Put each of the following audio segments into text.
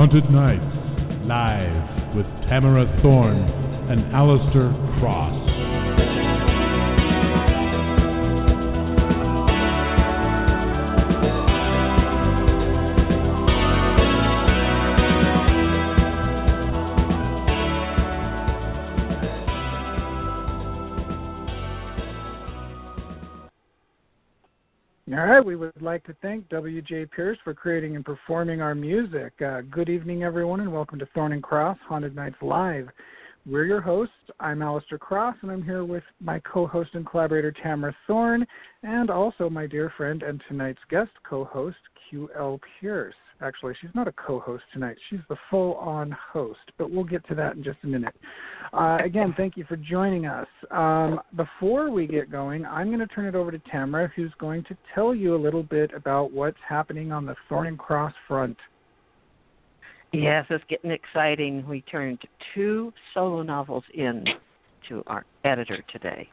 Haunted Nights, live with Tamara Thorne and Alistair Cross. All right, we would like to thank W.J. Pierce for creating and performing our music. Good evening, everyone, and welcome to Thorne and Cross Haunted Nights Live. We're your hosts. I'm Alistair Cross, and I'm here with my co-host and collaborator, Tamara Thorne, and also my dear friend and tonight's guest co-host, Q.L. Pierce. Actually, she's not a co-host tonight. She's the full-on host, but we'll get to that in just a minute. Again, thank you for joining us. Before we get going, I'm going to turn it over to Tamara, who's going to tell you a little bit about what's happening on the Thorne and Cross front. Yes, it's getting exciting. We turned 2 solo novels in to our editor today,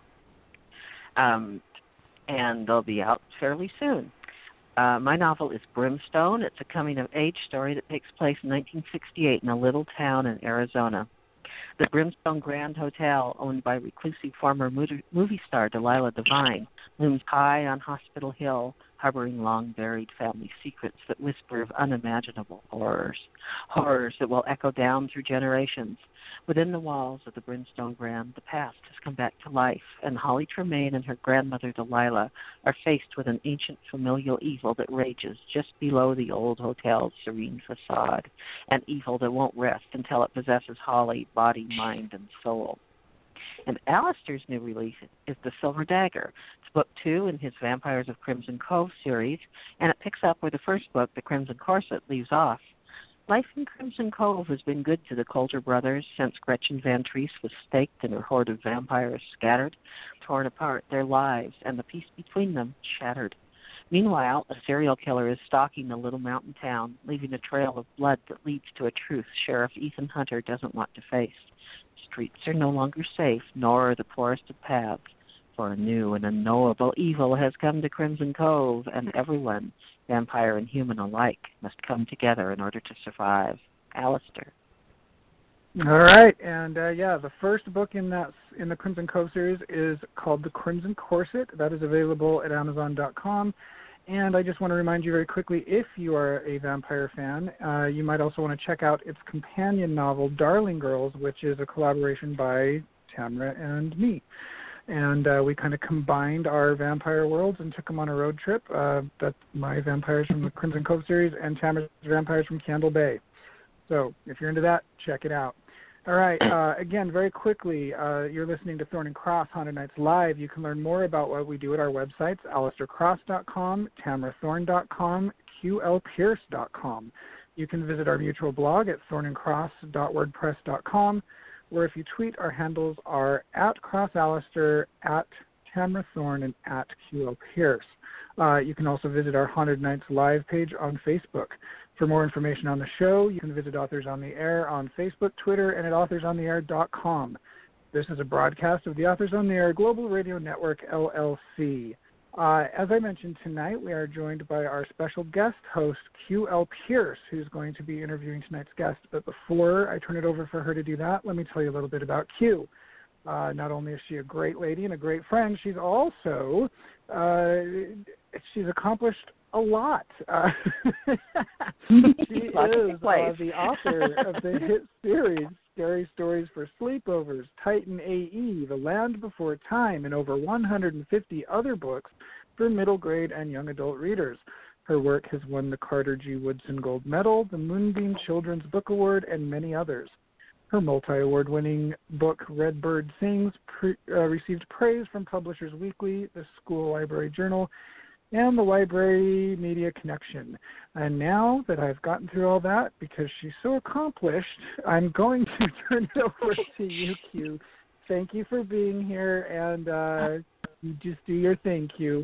and they'll be out fairly soon. My novel is Brimstone. It's a coming-of-age story that takes place in 1968 in a little town in Arizona. The Brimstone Grand Hotel, owned by reclusive former movie star Delilah Devine, looms high on Hospital Hill, harboring long-buried family secrets that whisper of unimaginable horrors that will echo down through generations. Within the walls of the Brimstone Grand, the past has come back to life, and Holly Tremaine and her grandmother Delilah are faced with an ancient familial evil that rages just below the old hotel's serene facade, an evil that won't rest until it possesses Holly, body, mind, and soul. And Alistair's new release is The Silver Dagger. It's book 2 in his Vampires of Crimson Cove series, and it picks up where the first book, The Crimson Corset, leaves off. Life in Crimson Cove has been good to the Coulter brothers since Gretchen Van Treese was staked and her horde of vampires scattered, torn apart, their lives and the peace between them shattered. Meanwhile, a serial killer is stalking the little mountain town, leaving a trail of blood that leads to a truth Sheriff Ethan Hunter doesn't want to face. Streets are no longer safe, nor are the poorest of paths, for a new and unknowable evil has come to Crimson Cove, and everyone, vampire and human alike, must come together in order to survive. Alistair. All right, and the first book in the Crimson Cove series is called The Crimson Corset. That is available at Amazon.com. And I just want to remind you very quickly, if you are a vampire fan, you might also want to check out its companion novel, Darling Girls, which is a collaboration by Tamara and me. And we kind of combined our vampire worlds and took them on a road trip. That's my vampires from the Crimson Cove series and Tamara's vampires from Candle Bay. So if you're into that, check it out. All right. Again, very quickly, you're listening to Thorne and Cross Haunted Nights Live. You can learn more about what we do at our websites, alistaircross.com, tamarathorne.com, qlpierce.com. You can visit our mutual blog at thorneandcross.wordpress.com, where if you tweet, our handles are @CrossAlistair, @TamaraThorne, and @QLPierce. You can also visit our Haunted Nights Live page on Facebook. For more information on the show, you can visit Authors on the Air on Facebook, Twitter, and at authorsontheair.com. This is a broadcast of the Authors on the Air Global Radio Network, LLC. As I mentioned tonight, we are joined by our special guest host, Q.L. Pierce, who's going to be interviewing tonight's guest. But before I turn it over for her to do that, let me tell you a little bit about Q. Not only is she a great lady and a great friend, she's also, she's accomplished a lot. She is the author of the hit series Scary Stories for Sleepovers, Titan A.E., The Land Before Time, and over 150 other books for middle grade and young adult readers. Her work has won the Carter G. Woodson Gold Medal, the Moonbeam Children's Book Award, and many others. Her multi-award-winning book, Red Bird Sings, received praise from Publishers Weekly, the School Library Journal, and the Library Media Connection. And now that I've gotten through all that, because she's so accomplished, I'm going to turn it over to you, Q. Thank you for being here, and you just do your thing, Q.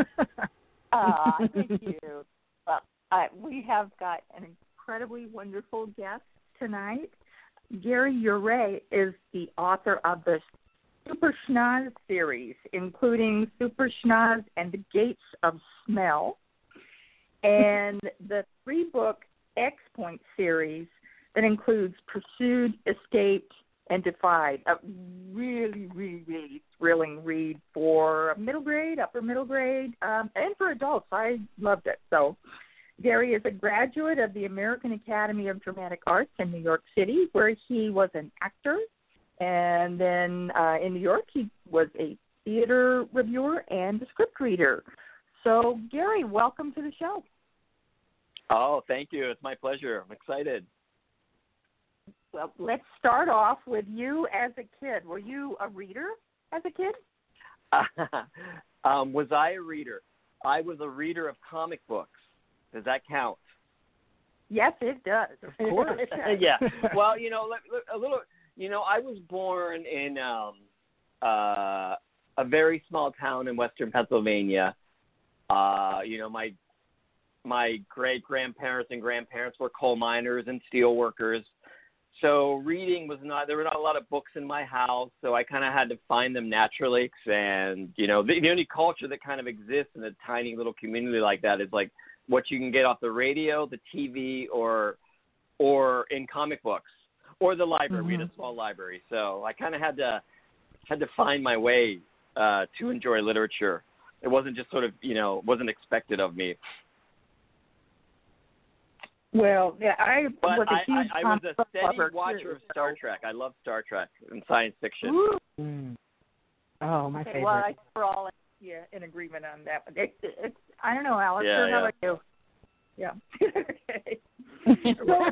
Thank you. Well, we have got an incredibly wonderful guest tonight. Gary Yaret is the author of the Super Schnoz series, including Super Schnoz and the Gates of Smell, and the 3-book X Point series, that includes Pursued, Escaped, and Defied. A really, really, really thrilling read for middle grade, upper middle grade, and for adults. I loved it. So Gary is a graduate of the American Academy of Dramatic Arts in New York City, where he was an actor. And then in New York, he was a theater reviewer and a script reader. So, Gary, welcome to the show. Oh, thank you. It's my pleasure. I'm excited. Well, let's start off with you as a kid. Were you a reader as a kid? Was I a reader? I was a reader of comic books. Does that count? Yes, it does. Of course. Yeah. Well, a little. I was born in a very small town in western Pennsylvania. My great-grandparents and grandparents were coal miners and steel workers. So reading there were not a lot of books in my house, so I kind of had to find them naturally. And, the only culture that kind of exists in a tiny little community like that is like what you can get off the radio, the TV, or in comic books, or the library. We had a small library. So I kind of had to find my way to enjoy literature. It wasn't just sort of, wasn't expected of me. Well, yeah, I was a steady watcher of Star Trek. I love Star Trek and science fiction. Oh, my favorite. Well, I think we're all in agreement on that one. I don't know, Alistair, how about you? Yeah. Okay. Well,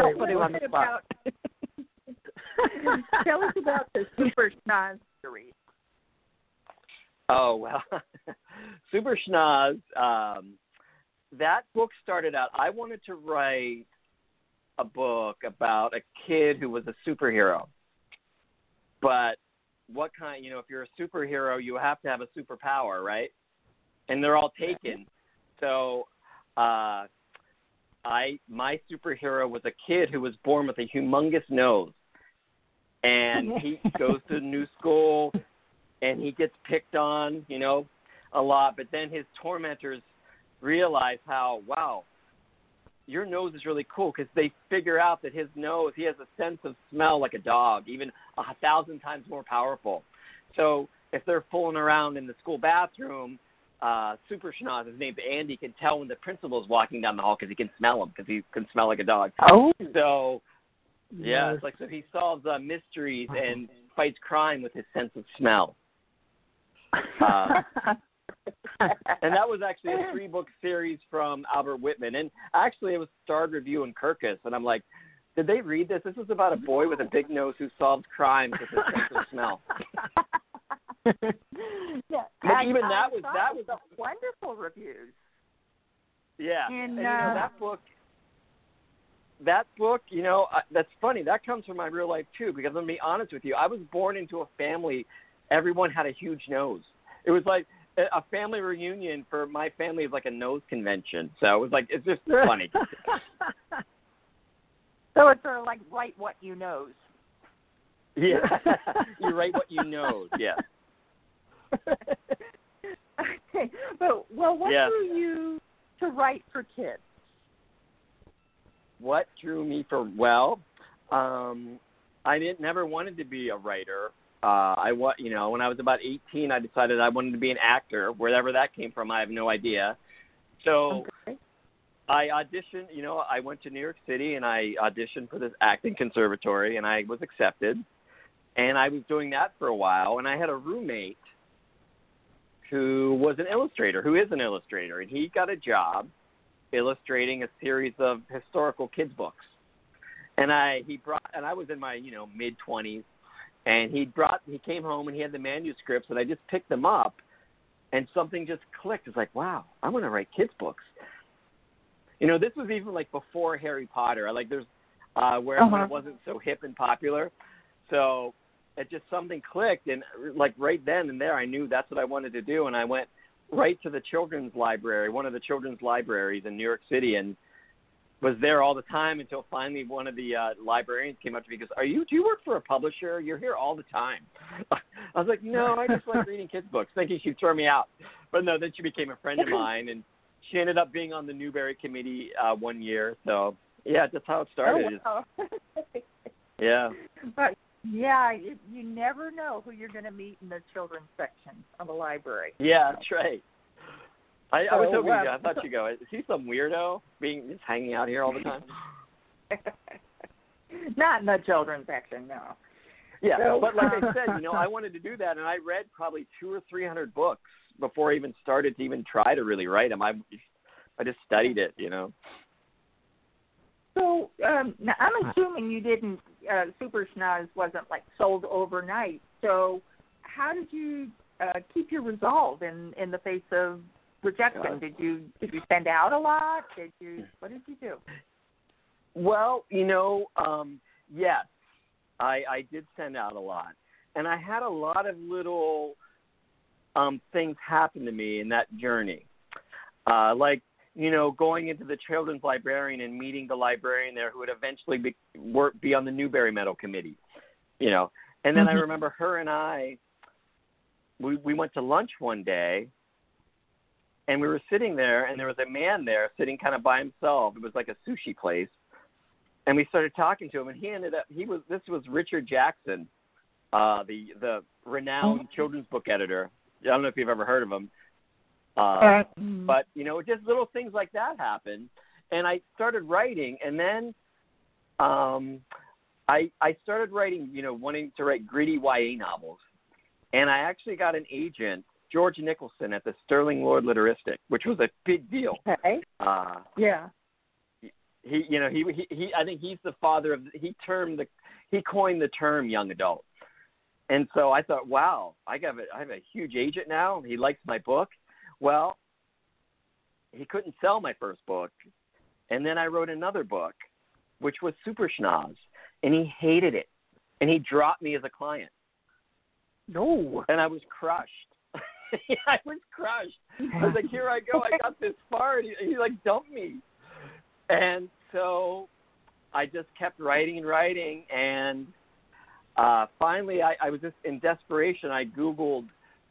tell us about the Super Schnoz series. Oh, well, Super Schnoz, that book started out, I wanted to write a book about a kid who was a superhero. But what kind, if you're a superhero, you have to have a superpower, right? And they're all taken. So my superhero was a kid who was born with a humongous nose. And he goes to a new school, and he gets picked on, a lot. But then his tormentors realize how, wow, your nose is really cool, because they figure out that his nose, he has a sense of smell like a dog, even 1,000 times more powerful. So if they're fooling around in the school bathroom, Super Schnoz, his name's Andy, can tell when the principal's walking down the hall because he can smell him, because he can smell like a dog. Oh. So, yeah, it's like, so he solves mysteries and fights crime with his sense of smell. And that was actually a 3-book series from Albert Whitman. And actually, it was Starred Review in Kirkus. And I'm like, did they read this? This is about a boy with a big nose who solves crime with his sense of smell. Yeah, but even that was wonderful reviews. Yeah, and that book, that's funny. That comes from my real life too. Because let me be honest with you, I was born into a family. Everyone had a huge nose. It was like a family reunion for my family is like a nose convention. So it was like, it's just funny. So it's sort of like write what you knows. Yeah, you write what you know. Yeah. Okay, but what drew you to write for kids? What drew me I never wanted to be a writer. When I was about 18, I decided I wanted to be an actor. Wherever that came from, I have no idea. So I auditioned, I went to New York City and I auditioned for this acting conservatory, and I was accepted. And I was doing that for a while, and I had a roommate who is an illustrator, and he got a job illustrating a series of historical kids books. And I was in my, mid-20s, and he came home and he had the manuscripts, and I just picked them up, and something just clicked. It's like, wow, I'm going to write kids books. This was even like before Harry Potter. There's where it wasn't so hip and popular. So it just something clicked, and like right then and there, I knew that's what I wanted to do. And I went right to the children's library, one of the children's libraries in New York City, and was there all the time until finally one of the librarians came up to me and goes, do you work for a publisher? You're here all the time. I was like, no, I just like reading kids' books, thinking she'd throw me out. But no, then she became a friend of mine, and she ended up being on the Newbery Committee one year. So Yeah, that's how it started. Oh, wow. Yeah. But yeah, you never know who you're going to meet in the children's section of the library. Yeah, that's right. I was hoping I thought you'd go, is he some weirdo just hanging out here all the time? Not in the children's section, no. Yeah, So, but like I said, I wanted to do that, and I read probably 200 or 300 books before I even started to even try to really write them. I just studied it, So now I'm assuming you didn't, Super Schnoz wasn't like sold overnight. So how did you keep your resolve in the face of rejection? Did you send out a lot? What did you do? Well, yes, I did send out a lot, and I had a lot of little things happen to me in that journey, like going into the children's librarian and meeting the librarian there who would eventually be on the Newbery Medal committee, and then I remember her and we went to lunch one day. And we were sitting there, and there was a man there sitting kind of by himself. It was like a sushi place. And we started talking to him, and this was Richard Jackson, the renowned children's book editor. I don't know if you've ever heard of him. But, just little things like that happened. And I started writing, and then I started writing, wanting to write gritty YA novels. And I actually got an agent, George Nicholson, at the Sterling Lord Litteristic, which was a big deal. Okay. Yeah. He I think he's the father of he coined the term young adult. And so I thought, wow, I have a huge agent now. He likes my book. Well, he couldn't sell my first book. And then I wrote another book, which was Super Schnoz, and he hated it. And he dropped me as a client. No. And I was crushed. I was crushed. I was like, here I go. I got this far, and he dumped me. And so I just kept writing and writing, and finally I was just in desperation. I Googled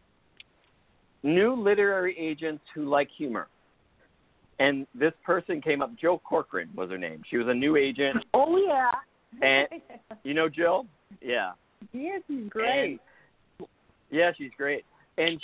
new literary agents who like humor. And this person came up. Jill Corcoran was her name. She was a new agent. Oh, yeah. And you know Jill? Yeah. Yeah, she's great. Yeah, she's great. And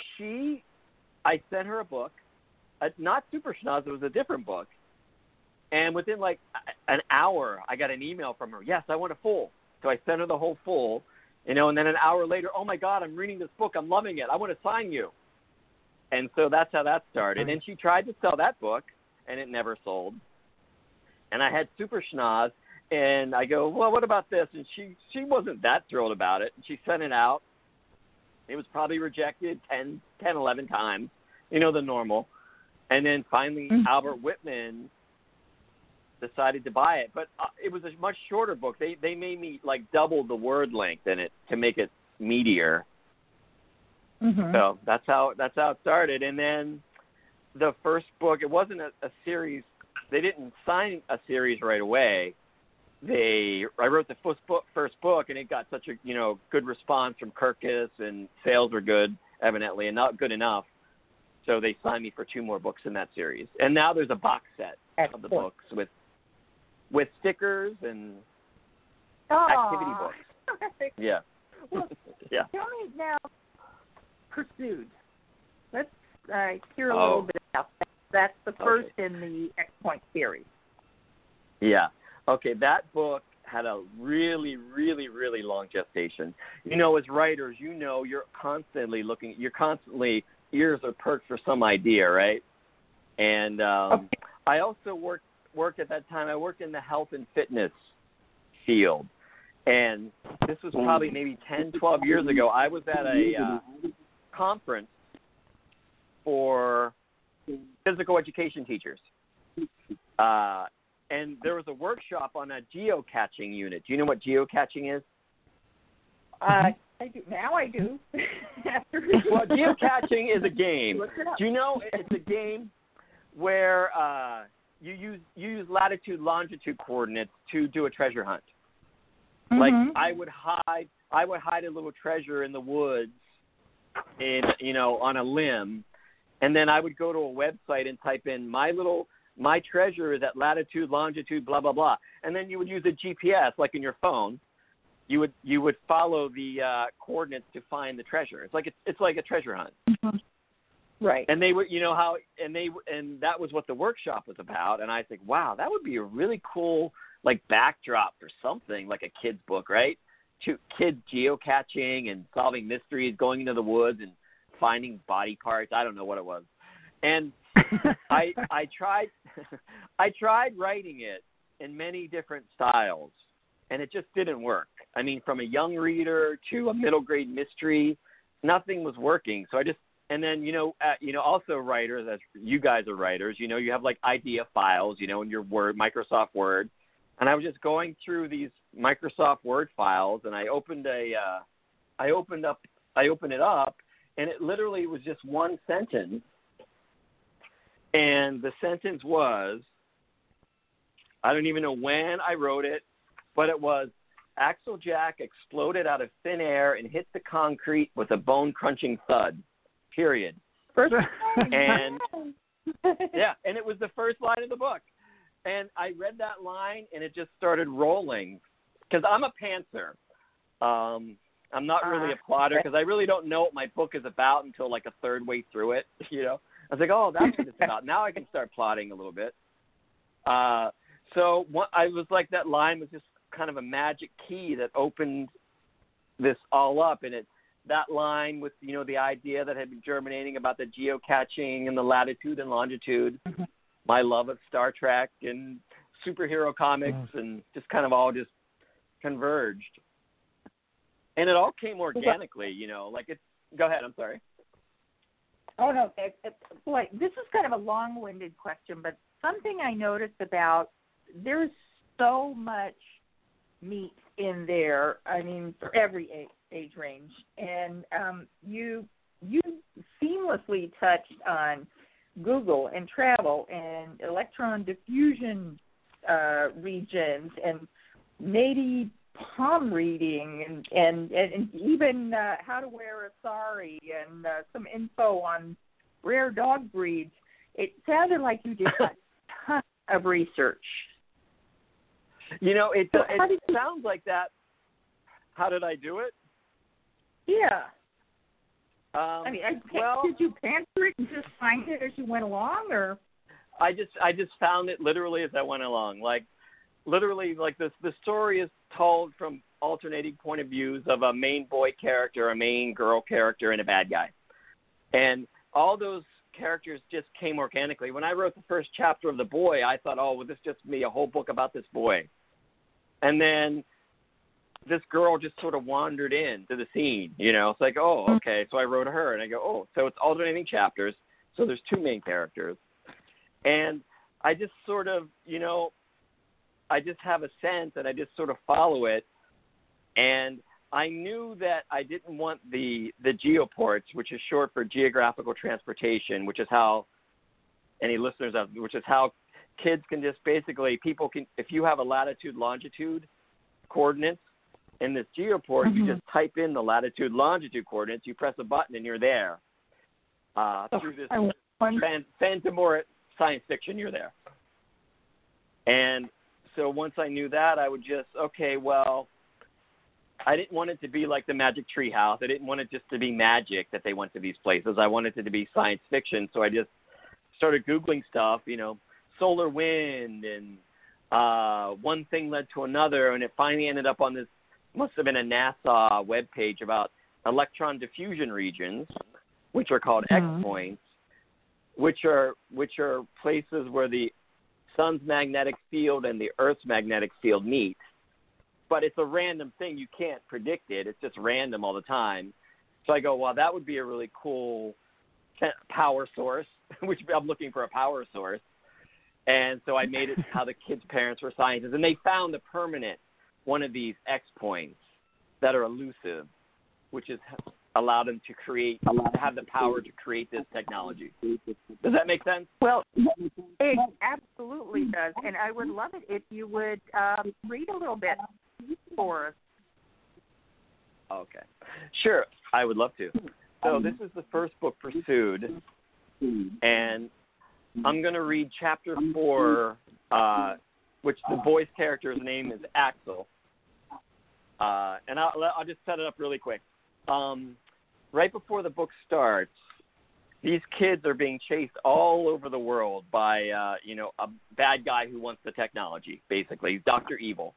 I sent her a book, not Super Schnoz, it was a different book. And within like an hour, I got an email from her. Yes, I want a full. So I sent her the whole full, and then an hour later, oh my God, I'm reading this book. I'm loving it. I want to sign you. And so that's how that started. And she tried to sell that book, and it never sold. And I had Super Schnoz, and I go, well, what about this? And she wasn't that thrilled about it. She sent it out. It was probably rejected 10, 11 times, the normal. And then finally Albert Whitman decided to buy it. But it was a much shorter book. They made me double the word length in it to make it meatier. Mm-hmm. So that's how it started. And then the first book, it wasn't a series. They didn't sign a series right away. I wrote the first book, and it got such a good response from Kirkus, and sales were good, evidently, and not good enough. So they signed me for 2 more books in that series. And now there's a box set of the books with stickers and activity books. Yeah. Well, yeah. Tell me now, Pursued. Let's hear a little bit about that. That's the first in the X Point series. Yeah. Okay, that book had a really, really, really long gestation. As writers, you're constantly ears are perked for some idea, right? And I also worked at that time. I worked in the health and fitness field, and this was probably maybe 10, 12 years ago. I was at a conference for physical education teachers. And there was a workshop on a geocaching unit. Do you know what geocaching is? I do. Now I do. Well, geocaching is a game. Do you know it's a game where you use latitude, longitude coordinates to do a treasure hunt. Mm-hmm. Like I would hide a little treasure in the woods, on a limb, and then I would go to a website and type in my little my treasure is at latitude, longitude, blah, blah, blah. And then you would use a GPS, like in your phone. You would follow the coordinates to find the treasure. It's like a treasure hunt. Mm-hmm. Right. And they would, and that was what the workshop was about. And I think, wow, that would be a really cool, like, backdrop for something, like a kid's book, right? To kids geocaching and solving mysteries, going into the woods and finding body parts. I don't know what it was. And I tried writing it in many different styles, and it just didn't work. I mean, from a young reader to a middle grade mystery, nothing was working. So and then, also writers, as you guys are writers, you have like idea files, in your Microsoft Word. And I was just going through these Microsoft Word files, and I opened it up, and it literally was just one sentence. And the sentence was, I don't even know when I wrote it, but it was, Axel Jack exploded out of thin air and hit the concrete with a bone-crunching thud. Period. And yeah, and it was the first line of the book. And I read that line, and it just started rolling. Because I'm a pantser. I'm not really a plotter, because I really don't know what my book is about until like a third way through it. I was like, oh, that's what it's about. Now I can start plotting a little bit. So I was like, that line was just kind of a magic key that opened this all up. And that line with, the idea that had been germinating about the geocaching and the latitude and longitude, my love of Star Trek and superhero comics, and just kind of all just converged. And it all came organically, go ahead, I'm sorry. Oh, no, boy, this is kind of a long-winded question, but something I noticed about, there's so much meat in there, I mean, for every age range. And you seamlessly touched on Google and travel and electron diffusion regions and native palm reading and even how to wear a sari and some info on rare dog breeds. It sounded like you did a ton of research. It sounds like that. How did I do it? Yeah. Did you pantser it and just find it as you went along, or? I just found it literally as I went along. Like, literally, like the story is told from alternating point of views of a main boy character, a main girl character, and a bad guy. And all those characters just came organically. When I wrote the first chapter of The Boy, I thought, oh, well, this just be a whole book about this boy. And then this girl just sort of wandered into the scene, It's like, oh, okay. So I wrote her, and I go, oh, so it's alternating chapters. So there's two main characters. And I just sort of, I just have a sense, and I just sort of follow it. And I knew that I didn't want the geoports, which is short for geographical transportation, which is how any listeners have, which is how kids can just basically, people can, if you have a latitude, longitude coordinates in this geoport, you just type in the latitude, longitude coordinates, you press a button, and you're there. Through this Phantomora science fiction, you're there. And so once I knew that, I would just, okay, well, I didn't want it to be like the Magic Tree House. I didn't want it just to be magic that they went to these places. I wanted it to be science fiction. So I just started Googling stuff, solar wind, and one thing led to another, and it finally ended up on this, must have been a NASA webpage about electron diffusion regions, which are called X points, which are places where the sun's magnetic field and the Earth's magnetic field meet. But it's a random thing. You can't predict it. It's just random all the time. So I go, well, that would be a really cool power source, which I'm looking for a power source. And so I made it how the kids' parents were scientists. And they found the permanent one of these X points that are elusive, which has allowed them to have the power to create this technology. Does that make sense? Well, it absolutely does. And I would love it if you would read a little bit for us. Okay. Sure, I would love to. So this is the first book, Pursued, and I'm going to read chapter 4, which the boy's character's name is Axel. And I'll just set it up really quick. Right before the book starts, these kids are being chased all over the world by, a bad guy who wants the technology, basically. He's Dr. Evil,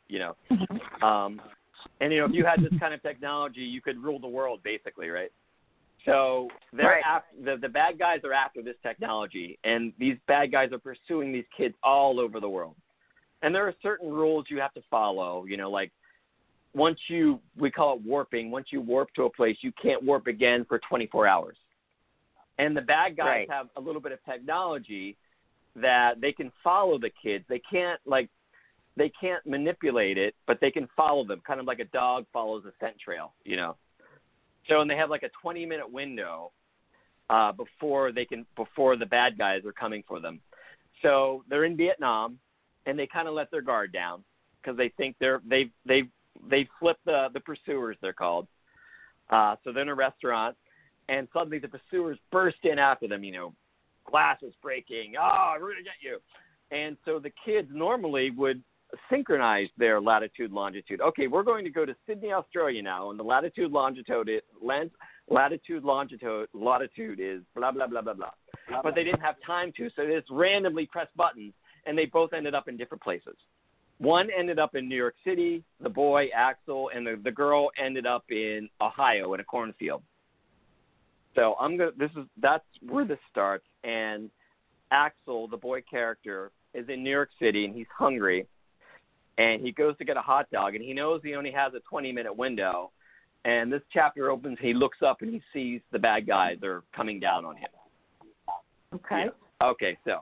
And, if you had this kind of technology, you could rule the world, basically, right? So the bad guys are after this technology, and these bad guys are pursuing these kids all over the world. And there are certain rules you have to follow, like we call it warping. Once you warp to a place, you can't warp again for 24 hours. And the bad guys have a little bit of technology that they can follow the kids. They can't manipulate it, but they can follow them, kind of like a dog follows a scent trail, So, and they have like a 20-minute window before the bad guys are coming for them. So they're in Vietnam, and they kind of let their guard down because they think they've flipped the pursuers, they're called. So they're in a restaurant. And suddenly the pursuers burst in after them, glass is breaking. Oh, we're going to get you. And so the kids normally would synchronize their latitude, longitude. Okay, we're going to go to Sydney, Australia now, and the latitude, longitude is blah, blah, blah, blah, blah. But they didn't have time to, so they just randomly pressed buttons, and they both ended up in different places. One ended up in New York City, the boy, Axel, and the girl ended up in Ohio in a cornfield. So that's where this starts, and Axel, the boy character, is in New York City, and he's hungry, and he goes to get a hot dog, and he knows he only has a 20-minute window, and this chapter opens, he looks up, and he sees the bad guys are coming down on him. Okay. Yeah. Okay, so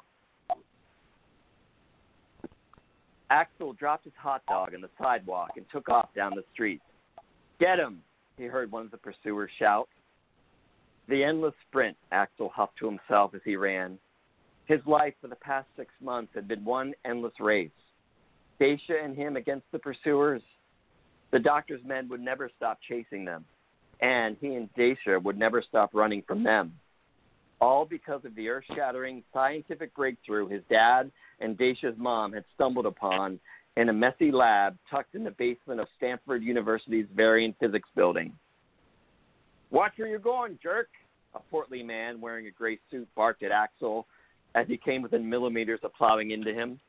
Axel dropped his hot dog on the sidewalk and took off down the street. "Get him," he heard one of the pursuers shout. The endless sprint, Axel huffed to himself as he ran. His life for the past 6 months had been one endless race. Dacia and him against the pursuers. The doctor's men would never stop chasing them, and he and Dacia would never stop running from them. All because of the earth-shattering scientific breakthrough his dad and Dacia's mom had stumbled upon in a messy lab tucked in the basement of Stanford University's Varian Physics building. "Watch where you're going, jerk," a portly man wearing a gray suit barked at Axel as he came within millimeters of plowing into him.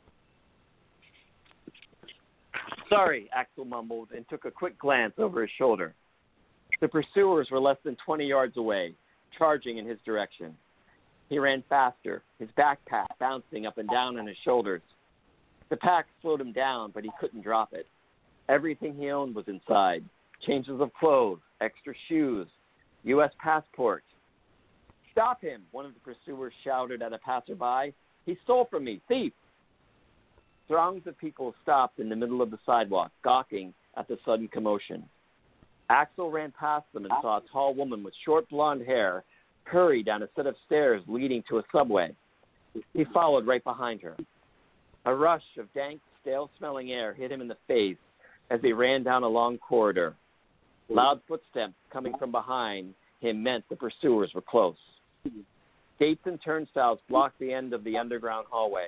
"Sorry," Axel mumbled and took a quick glance over his shoulder. The pursuers were less than 20 yards away, charging in his direction. He ran faster, his backpack bouncing up and down on his shoulders. The pack slowed him down, but he couldn't drop it. Everything he owned was inside. Changes of clothes, extra shoes, U.S. passport. "Stop him," one of the pursuers shouted at a passerby. "He stole from me. Thief!" Throngs of people stopped in the middle of the sidewalk, gawking at the sudden commotion. Axel ran past them and saw a tall woman with short blonde hair hurry down a set of stairs leading to a subway. He followed right behind her. A rush of dank, stale-smelling air hit him in the face as he ran down a long corridor. Loud footsteps coming from behind him meant the pursuers were close. Gates and turnstiles blocked the end of the underground hallway.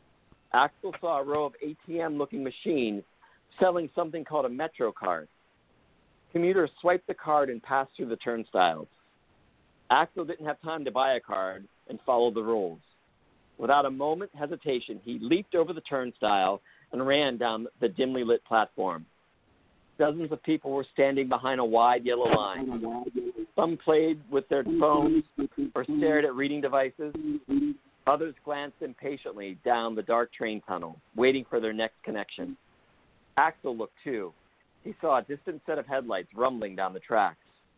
Axel saw a row of ATM-looking machines selling something called a Metro card. Commuters swiped the card and passed through the turnstiles. Axel didn't have time to buy a card and followed the rules. Without a moment's hesitation, he leaped over the turnstile and ran down the dimly lit platform. Dozens of people were standing behind a wide yellow line. Some played with their phones or stared at reading devices. Others glanced impatiently down the dark train tunnel, waiting for their next connection. Axel looked too. He saw a distant set of headlights rumbling down the tracks.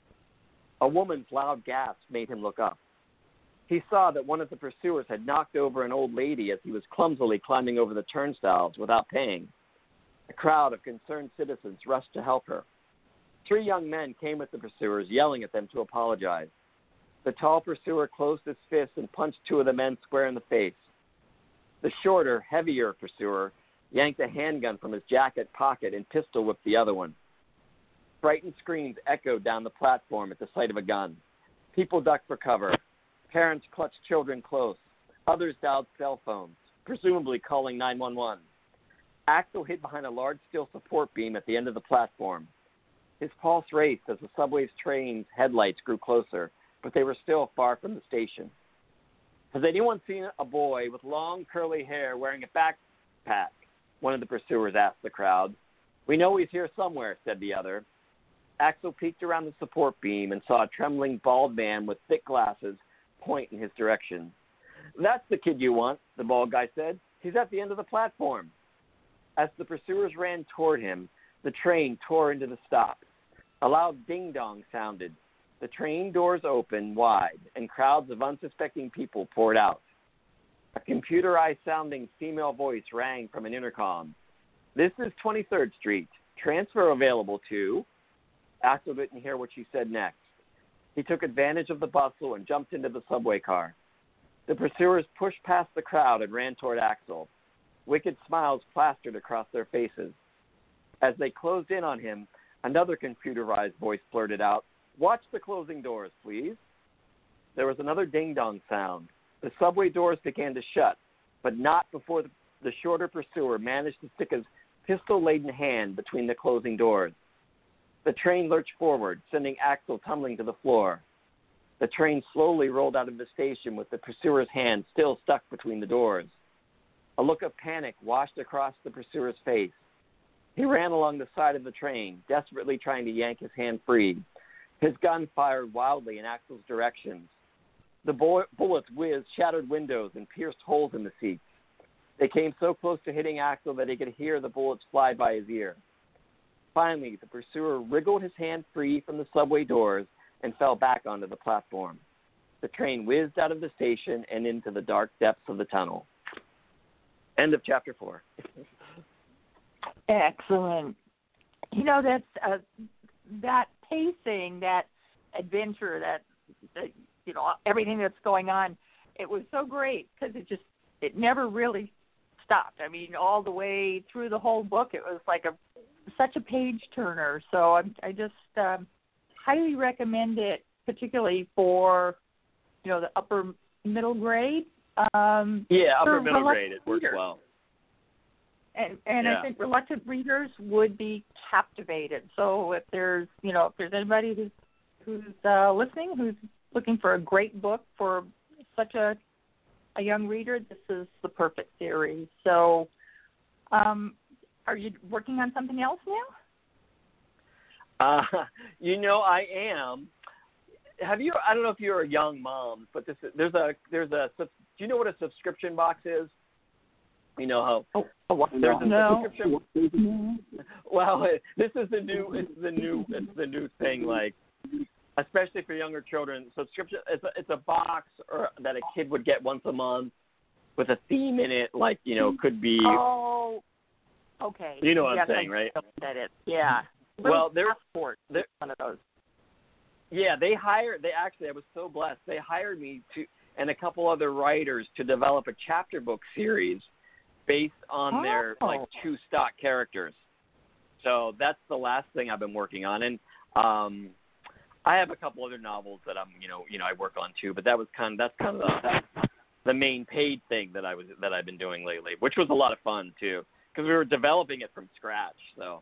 A woman's loud gasp made him look up. He saw that one of the pursuers had knocked over an old lady as he was clumsily climbing over the turnstiles without paying. A crowd of concerned citizens rushed to help her. 3 young men came with the pursuers, yelling at them to apologize. The tall pursuer closed his fist and punched 2 of the men square in the face. The shorter, heavier pursuer yanked a handgun from his jacket pocket and pistol-whipped the other one. Frightened screams echoed down the platform at the sight of a gun. People ducked for cover. Parents clutched children close. Others dialed cell phones, presumably calling 911. Axel hid behind a large steel support beam at the end of the platform. His pulse raced as the subway's train's headlights grew closer, but they were still far from the station. Has anyone seen a boy with long curly hair wearing a backpack? One of the pursuers asked the crowd. We know he's here somewhere, said the other. Axel peeked around the support beam and saw a trembling bald man with thick glasses point in his direction. That's the kid you want, the bald guy said. He's at the end of the platform. As the pursuers ran toward him, the train tore into the stop. A loud ding-dong sounded. The train doors opened wide, and crowds of unsuspecting people poured out. A computerized-sounding female voice rang from an intercom. This is 23rd Street. Transfer available to... Axel didn't hear what she said next. He took advantage of the bustle and jumped into the subway car. The pursuers pushed past the crowd and ran toward Axel. Wicked smiles plastered across their faces. As they closed in on him, another computerized voice blurted out, "Watch the closing doors, please." There was another ding-dong sound. The subway doors began to shut, but not before the shorter pursuer managed to stick his pistol-laden hand between the closing doors. The train lurched forward, sending Axel tumbling to the floor. The train slowly rolled out of the station with the pursuer's hand still stuck between the doors. A look of panic washed across the pursuer's face. He ran along the side of the train, desperately trying to yank his hand free. His gun fired wildly in Axel's direction. The bullets whizzed shattered windows and pierced holes in the seats. They came so close to hitting Axel that he could hear the bullets fly by his ear. Finally, the pursuer wriggled his hand free from the subway doors and fell back onto the platform. The train whizzed out of the station and into the dark depths of the tunnel. End of chapter 4. Excellent. You know, that's that pacing, that adventure, that you know, everything that's going on. It was so great because it never really stopped. I mean, all the way through the whole book, it was like such a page turner. So I just highly recommend it, particularly for, you know, the upper middle grade. Upper middle grade, it works well. And yeah. I think reluctant readers would be captivated. So if there's anybody who's listening who's looking for a great book for such a young reader, this is the perfect series. So, are you working on something else now? I am. Have you? I don't know if you're a young mom, but there's a. Do you know what a subscription box is? You know how there's a subscription. Well, this is the new. It's the new thing. Like, especially for younger children, subscription. It's a box that a kid would get once a month with a theme in it. Like, you know, could be. Oh, okay. You know what I'm saying, right? Yeah. Well, there's one of those. Yeah, I was so blessed. They hired me and a couple other writers to develop a chapter book series based on their two stock characters. So that's the last thing I've been working on, and I have a couple other novels that I work on too. But that's kind of the main paid thing that I've been doing lately, which was a lot of fun too, because we were developing it from scratch. So.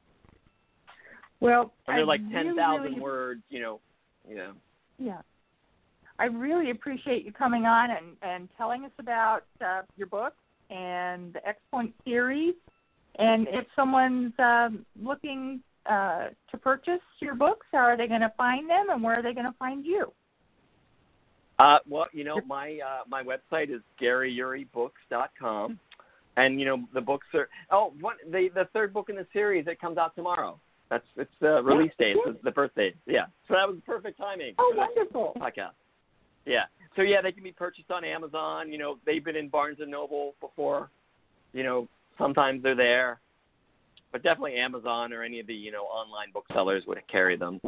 Well, and they're like 10,000 words, Yeah. Yeah. I really appreciate you coming on and telling us about your book and the X-Point series. And if someone's looking to purchase your books, how are they going to find them, and where are they going to find you? Well, my website is GaryUrieBooks.com. And, the books are... the third book in the series, it comes out tomorrow. It's the release date. It's the birthday. Yeah. So that was perfect timing. Oh, wonderful. Podcast. Yeah. So, yeah, they can be purchased on Amazon. They've been in Barnes & Noble before. Sometimes they're there. But definitely Amazon or any of the, online booksellers would carry them.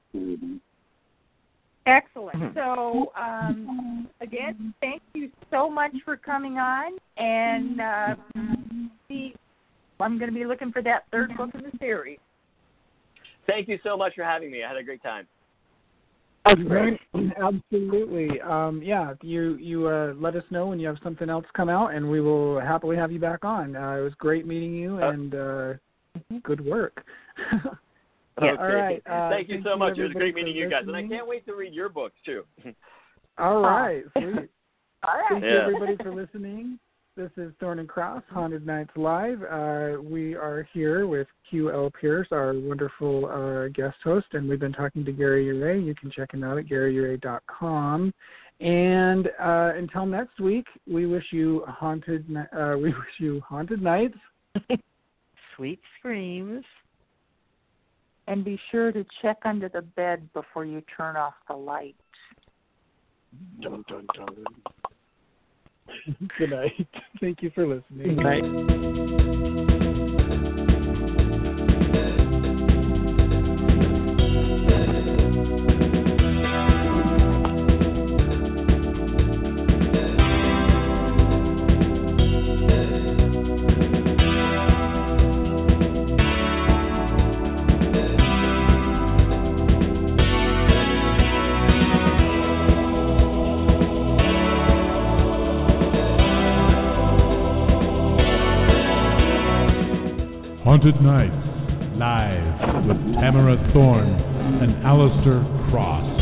Excellent. So, again, thank you so much for coming on. And I'm going to be looking for that third book in the series. Thank you so much for having me. I had a great time. Right. Absolutely. Yeah, you let us know when you have something else come out, and we will happily have you back on. It was great meeting you, and good work. Okay. All right. Thank you so much. It was great meeting you guys, and I can't wait to read your books too. All right. Sweet. All right. Thank you, everybody, for listening. This is Thorn and Cross, Haunted Nights Live. We are here with QL Pierce, our wonderful guest host, and we've been talking to Gary Uray. You can check him out at GaryUray.com. And until next week, we wish you haunted nights, Sweet screams, and be sure to check under the bed before you turn off the light. Dun, dun, dun. Good night. Thank you for listening. Good night. Haunted Nights, live with Tamara Thorne and Alistair Cross.